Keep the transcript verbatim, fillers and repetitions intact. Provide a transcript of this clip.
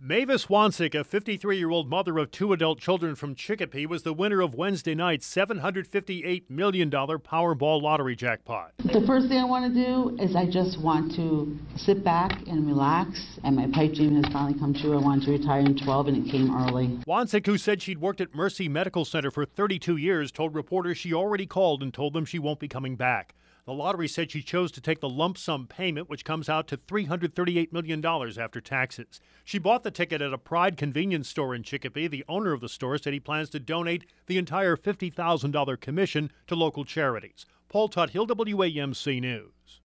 Mavis Wansik, a fifty-three-year-old mother of two adult children from Chicopee, was the winner of Wednesday night's seven hundred fifty-eight million dollars Powerball lottery jackpot. The first thing I want to do is I just want to sit back and relax, and my pipe dream has finally come true. I wanted to retire in twelve, and it came early. Wansik, who said she'd worked at Mercy Medical Center for thirty-two years, told reporters she already called and told them she won't be coming back. The lottery said she chose to take the lump sum payment, which comes out to three hundred thirty-eight million dollars after taxes. She bought the ticket at a Pride convenience store in Chicopee. The owner of the store said he plans to donate the entire fifty thousand dollars commission to local charities. Paul Tuthill, W A M C News.